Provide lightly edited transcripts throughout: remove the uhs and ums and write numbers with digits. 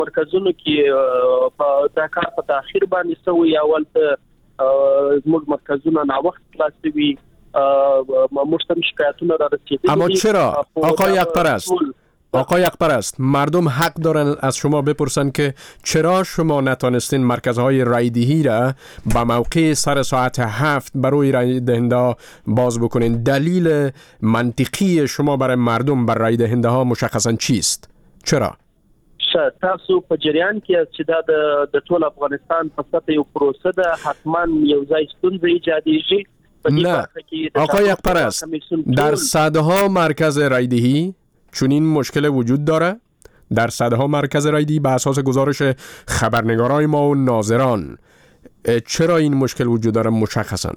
مرکزونو کې په دا کار په تاخير باندې سوی اول ته زموږ مرکزونه نا وخت خلاصوي مشتم شکایتونه را رسیدگی. اما چرا آقای یکپرست مردم حق دارن از شما بپرسن که چرا شما نتانستین مرکزهای رایدهی را به موقع سر ساعت 7 برای رای دهنده باز بکنین؟ دلیل منطقی شما برای مردم بر رای دهنده ها مشخصا چیست؟ چرا؟ تاسو په جریان کې چې دا د ټول افغانستان په سطح یو پروسه ده، حتما یو ځای ستونزې ایجادېږي. نه آقای یکپرست، در صدها مرکز رایدهی چون این مشکل وجود داره؟ در صدها مرکز رایدهی به اساس گزارش خبرنگارای ما و ناظران چرا این مشکل وجود داره مشخصا؟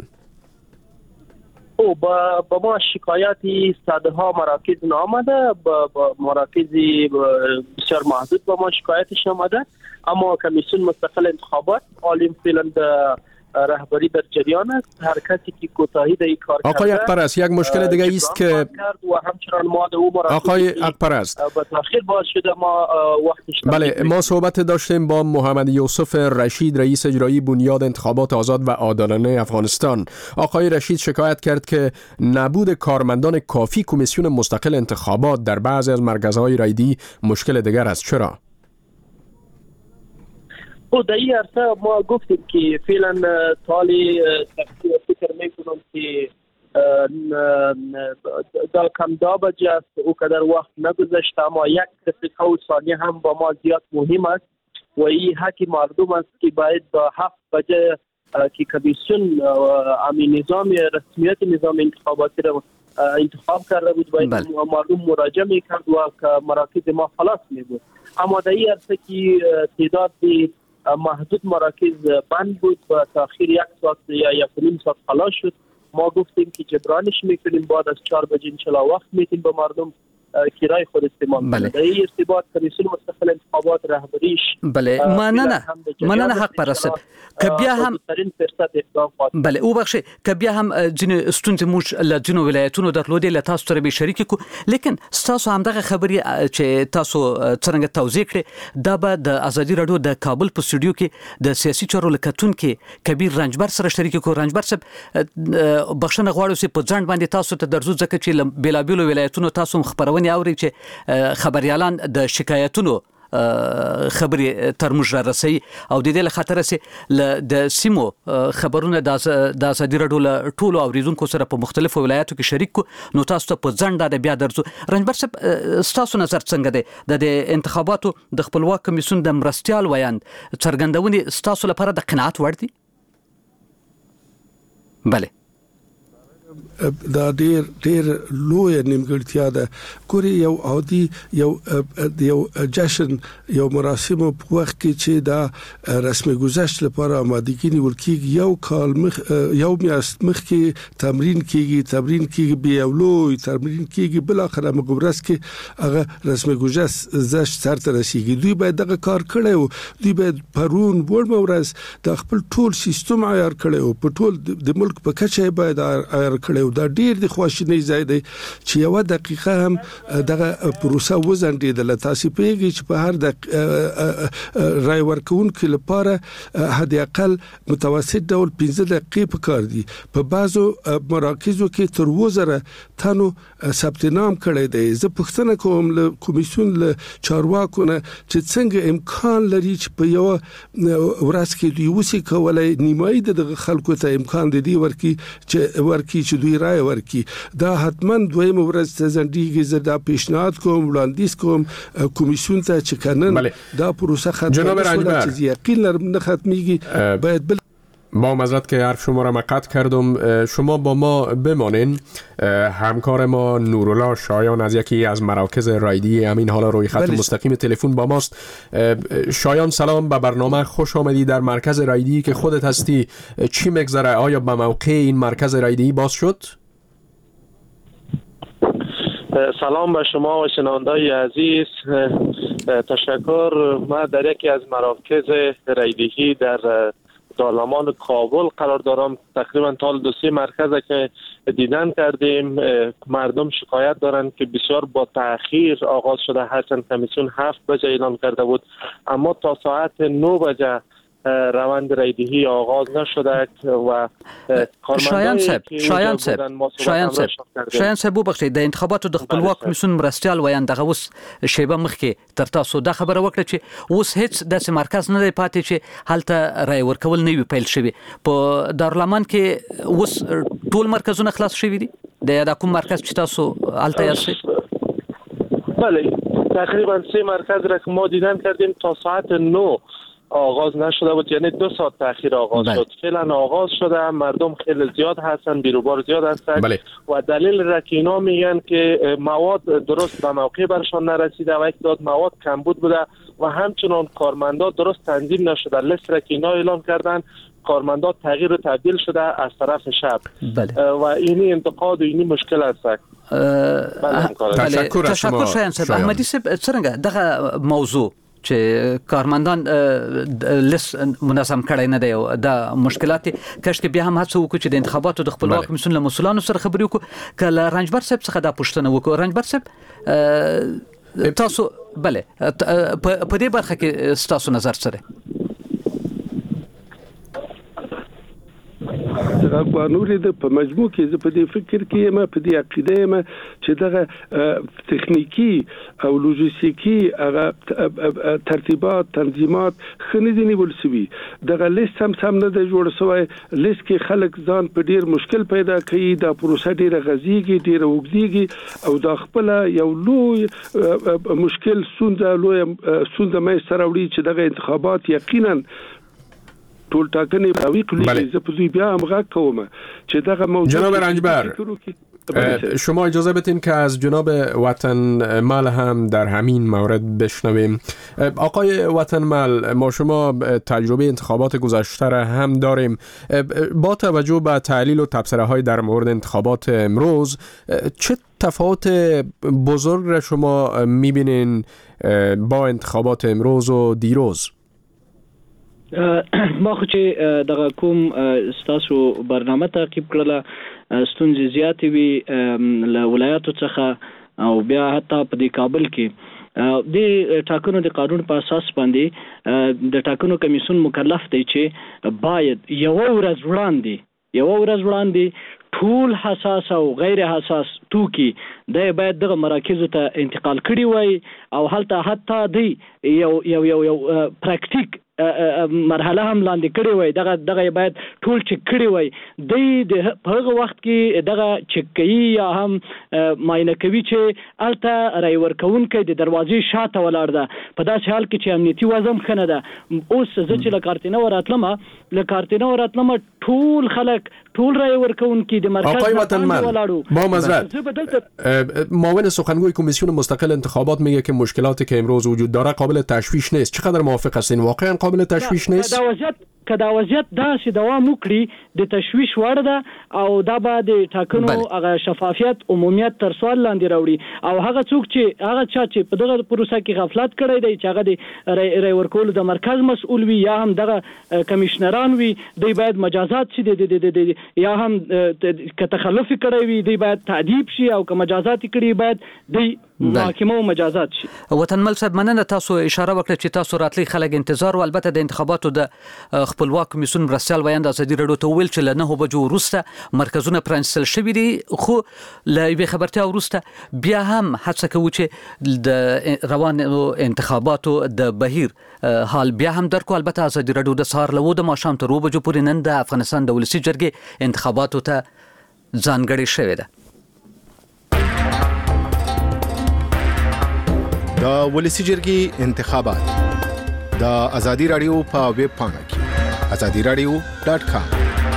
با ما شکایاتی صدها مراکز آمده، با مراکزی بسیار محدود با ما شکایتش آمده، اما کمیسیون مستقل انتخابات عالم فعلا رهبری در جریان است. هر کسی که کوتاهی در این کار کرده. آقای یکپرست، یک مشکل دیگه است که و همچنان ما او آقای یکپرست با تاخیر باز شده ما وقتش. بله، ما صحبت داشتیم با محمد یوسف رشید، رئیس اجرایی بنیاد انتخابات آزاد و عادلانه افغانستان. آقای رشید شکایت کرد که نبود کارمندان کافی کمیسیون مستقل انتخابات در بعضی از مرکزهای رایدی مشکل دیگر است. چرا؟ در این عرصه ما گفتیم که فعلا تالی فکر میکنم که دا کم دا بجه است، او قدر وقت نگذشت، اما یک دقیقه و ثانیه هم با ما زیاد مهم است و این حق مردم است که باید با 7 بجه که کمیسیون امین نظام رسمیت نظام انتخاباتی را انتخاب کرده بود باید مردم مراجعه میکرد و مراکز ما خلاص میبود. اما در این عرصه که تعداد محدود مراکز بند بود و تاخیر 1 ساعت یا 1.5 ساعت خلاص شد. ما گفتیم که جبرانش میکنیم، بعد از 4 بجه انشالله وقت میتیم به مردم کرای خود استعمال کنیم. در این ارتباط کمیسیون مستقل انتخابات رهبریش مننه حق پرست که بیا هم بله او بخش که بیا هم جن ستونز موج له جنو ولایتونو درلودې له تاسو سره به شریک کو، لیکن تاسو هم دغه خبري چې تاسو څنګه توضیح کړې دا به د ازادي رادیو د کابل په سټوډیو کې د سیاسي چارو لکتون کې کبیر رنجبر سره شریک کو. رنجبر صاحب بخښنه غواړم چې په ځند باندې تاسو ته درځو ځکه چې بلابلو ولایتونو تاسو خبرونه اوري چې خبريالان د شکایتونو خبري ترموج را رسي او د دې له خاطر سي د سیمو خبرونه د ازادي رادیو له ټولو اوریدونکو سره په مختلفو ولایتو کې شریک کو. نو تاسو ته په ځند د بیا درځو. رنجبر صاحب تاسو نظر څنګه دی د انتخاباتو د خپلواک کمیسیون د مرستيال ویاند څرګندونې تاسو لپاره د قناعت وړ دي؟ بله دا ډیر لوی نیمګړتیا ده. ګوري یو عادي یو جشن یو مراسم په وخت کې چې دا رسمي گذشت لپاره آمادګي نیول کیږي، یو کال یو میاشت مخکې تمرین کیږي بیا لوی تمرین کیږي، بل اخر مګورس کې هغه رسمي گذشت سر ته رسیږي. دوی باید دغه کار کړو، دوی باید پرون ورځ د خپل ټول سیستم عیار کړو، په ټول د ملک په کچه باید عیار کړو. دا ډیر د خواشینۍ ځای دی چې یو دقیقه هم دغه پروسه وزندیدله. تاسو پیږي چې په هر رای ورکونکو لپاره حد اقل متوسط ډول 15 دقیقې پکار دي. په بعضو مراکزو کې تر 2000 تنو ثبت نام کړی دی. زه پوښتنه کوم له کمیسیون له چارواکو نه چې څنګه امکان لري چې په یو ورځ کې دوی وسی کولای نیمایي د خلکو ته امکان دی ورکی چې دوی رای ورکی. دا حتما دویم ورځ ته زندګي زدا پیشنهاد کوم وړاندیز کوم کمیسیون ته چې کنن دا پروسه جناب رنجبر چې یقین لرم نه ختمیږي باید با معذرت که حرف شما را من قطع کردم، شما با ما بمانین. همکار ما نورالله شایان از یکی از مراکز رایدی همین حالا روی خط مستقیم تلفن با ماست. شایان سلام، به برنامه خوش آمدی. در مرکز رایدی که خودت هستی چی میگذره؟ آیا به موقع این مرکز رایدی باز شد؟ سلام به شما و شنونده‌های عزیز، تشکر. ما در یکی از مراکز رایدهی در دارالمان کابل قرار دارم. تقریبا تا 2-3 مرکز که دیدن کردیم، مردم شکایت دارند که بسیار با تأخیر آغاز شده، هرچند کمیسیون 7 بجه اعلان کرده بود، اما تا ساعت 9 بجه روند رایدهی آغاز نشده و شایان صاحب ببخشئ، د انتخاباتو د خپلواک کمیسیون مرستیال ویان دغه اوس شیبه مخکې تر تاسو د خبره وکړه چې اوس هیڅ داسې مرکز نه دی پاتې چې هلته رای ورکول نه وي پیل شوی. په دارالمان کې اوس ټول مرکزونه خلاص شوي دي؟ د کوم مرکز چې تاسو هلته یاست؟ بله، تقریبا 3 مرکز را که ما دیدن کردیم تا ساعت 9 آغاز نشده بود، یعنی 2 ساعت تاخیر آغاز شد. فعلا آغاز شده، مردم خیلی زیاد هستن، بیروبار زیاد هستن و دلیل را که اینا میگن که مواد درست به موقع برشان نرسیده و یک داد مواد کمبود بوده و همچنان کارمندا درست تنظیم نشده. لیست را که اینا اعلان کردن کارمندا تغییر و تبدیل شده از طرف شب و اینی انتقاد و اینی مشکل است. تشکر شایان صاحب. احمدی صاحب څنګه دغه موضوع چې کارمندان لیست منظم کړی نه دی او د مشکلات کښ کې بیا هم هڅه وکړو چې د انتخاباتو د خپلواک کمیسیون له مسولانو سره خبرې وکړو. کله رنجبر صاحب څخه دا پوښتنه وکړو. رنجبر صاحب تاسو بله په دې برخه کې تاسو نظر سره دغه قانون د په مجموع کې زه په دې فکر کې یم، په دې عقیده یم چې دغه تخنیکی او لوجستیکی هغه ترتیبات تنظیمات خنه دي نیول شوی. دغه لیست هم سم نه دی جوړ شوی. لیست کې خلک ځان په ډیر مشکل پیدا کوي، دا پروسه ډیره غزيږي، ډیره وګړيږي او دا خپل یو لوی مشکل سونده مې سره وړي چې دغه انتخابات یقینا ټول ټاکنې باوي کلی ز په بیا هم غږ کوم چې دغه موضوع. جناب رنجبر، شما اجازه بدین که از جناب وطنمل هم در همین مورد بشنویم. آقای وطنمل، ما شما تجربه انتخابات گذشته را هم داریم. با توجه به تحلیل و تبصره های در مورد انتخابات امروز، چه تفاوت بزرگ را شما میبینین با انتخابات امروز و دیروز؟ ما خو چې دغه کوم ستاسو برنامه تعقیب کړله، ستونزې زیاتې وي له ولایاتو څخه او بیا حتی په دې کابل کې د ټاکنو د قانون په اساس باندې د ټاکنو کمیسیون مکلف دی چې باید یو ورځ وړاندې ټول حساس او غیر حساس توکي د باید دغه مراکزو ته انتقال کړي وای او هلته حتی دی یو پریکټیک مرحله هم لاندې کړي وای. دغه باید ټول چک کړي وای. د هغه وخت کې دغه چکۍ یا هم معاینه کوي چې الته رای ورکوونکي د دروازې شاته ولاړ ده، په داسې حال کې چې امنیتي وضع ښه نه ده. اوس زه چې له کارتینه وراتلم ټول خلک ټول رای ورکوونکي د مرکز آقای وطنمل، با معذرت، معاون سخنگوی کمیسیون مستقل انتخابات میگه که مشکلاتی که امروز وجود داره قابل تشویش نیست. چقدر موافق هستین؟ واقعا قابل تشویش نیست؟ که دا وضعیت داسې دوام وکړي د تشویش وړ ده او دا به د ټاکنو هغه شفافیت عمومیت تر سوال لاندې راوړي او هغه څوک چې هغه چا چې په دغه پروسه کې غفلت کړی دی چې هغه د رای ورکولو د مرکز مسؤل وي یا هم دغه کمیشنران وي، دوی باید مجازات شي یا هم که تخلف کړی وي دوی باید تعذیب شي او که مجازات کړي باید دوی محاکمه او مجازات شي. وطنمل صاحب، مننه. تاسو اشاره وکړه چې تاسو راتلی خلک انتظار او البته د انتخاباتو د خپلواک کمیسیون مرستیال ویاند ازادي راډیو ته ویل چې له 9 بجو وروسته مرکزونه پرانیستل شوي دي، خو له یوې خبرتیا وروسته بیا هم هڅه کوو چې د روانو انتخاباتو د بهیر حال بیا هم درکو. البته ازادي راډیو د سهار له 9 ماښام تر 2 بجو پورې نن د افغانستان د ولسي جرګې انتخاباتو ته ځانګړې شوې ده. د ولسي جرګې انتخابات د ازادي راډیو په ویب پاڼه کې azadiradio.com.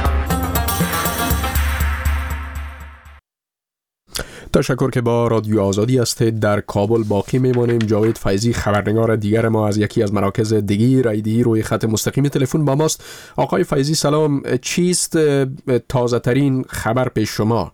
تشکر که با رادیو آزادی هستید. در کابل باقی میمانیم. جاوید فیضی خبرنگار دیگر ما از یکی از مراکز دیگی رایدهی روی خط مستقیم تلفن با ماست. آقای فیضی سلام، چیست تازه ترین خبر پیش شما؟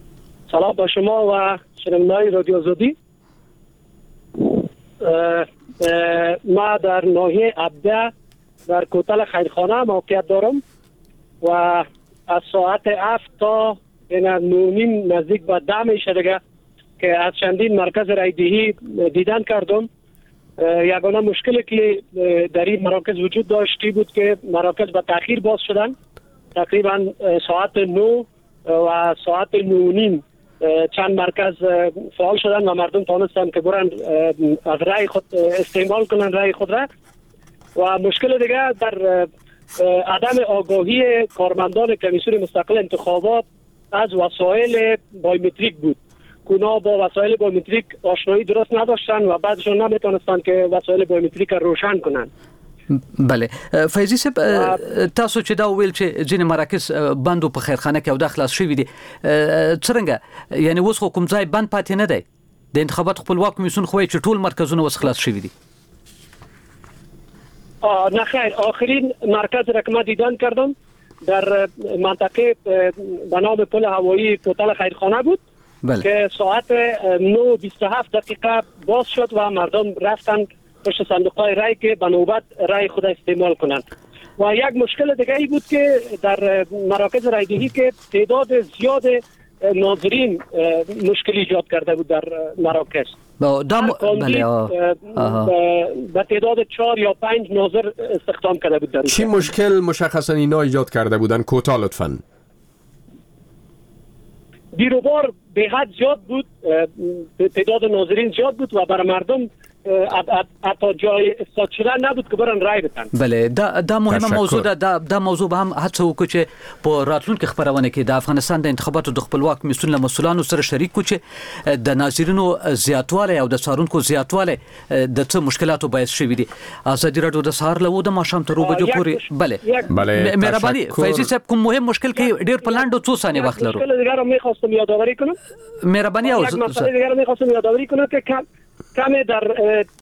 سلام با شما و شنوندگان رادیو آزادی. ما در ناحیه عبده در کوتل خیرخانه موقعیت دارم و از ساعت 7 تا 9:30 نزدیک به 10 میشه دیگه که از چندین مرکز رایدهی دیدن کردم. یگانه مشکلی که در این مراکز وجود داشتی بود که مراکز به تأخیر باز شدن، تقریبا ساعت 9 و ساعت 9:30 چند مرکز فعال شدن و مردم تانستن که برن از رای خود استعمال کنن رای خود را. و مشکل دیگه در عدم آگاهی کارمندان کمیسیون مستقل انتخابات از وسایل بایومتریک بود. اونا با وسایل بایومتریک آشنایی درست نداشتن و بعدشون نمیتونستن که وسایل بایومتریک رو روشن کنن. بله فیضی صاحب تاسو چې دا ویل چې ځینې مراکز بندو په خیرخانه کې او د خلاص شوی دي څنګه یعنی اوس کوم ځای بند پاتې نه دی د انتخابات خپلواک کمیسیون خو چې ټول مرکزونه اوس خلاص شوی دي؟ نه خیر، آخرین مرکز را که من دیدن کردم در منطقه به نام پل هوایی کوتل خیرخانه بود. بله. که ساعت 9:27 باز شد و مردم رفتن پشت صندوق‌های رای که به نوبت رای خود استعمال کنند. و یک مشکل دیگه ای بود که در مراکز رایدهی که تعداد زیاد ناظرین مشکلی ایجاد کرده بود در مراکز. به تعداد 4 یا 5 ناظر استخدام کرده بود. چی مشکل مشخصا اینا ایجاد کرده بودن؟ کوتاه لطفاً. بیروبار به حد زیاد بود، تعداد ناظرین زیاد بود و برای مردم حتی جای استاد شدن نبود که برن رای بدن. بله دا مهمه موضوع ده. دا موضوع به هم هڅه وکړو چې په راتلونکي خبرونه کې د افغانستان د انتخاباتو د خپلواک کمیسیون له مسؤلانو سره شریک کړو چې د ناظرینو زیاتوالی او د څارونکو زیاتوالی د څه مشکلاتو باعث شوي دي. ازادي راډیو د سهار له 9 ماښام تر 2 بجو پورې. بله مهرباني فیضی صاحب کوم مهم مشکل کې ډیر په لاندو 2 ثانیې وخت لرو. مشکل دیگر رو می‌خواستم یادآوری کنم. مهرباني او یک مسئله دیگر رو می‌خواستم یادآوری کنم که کم در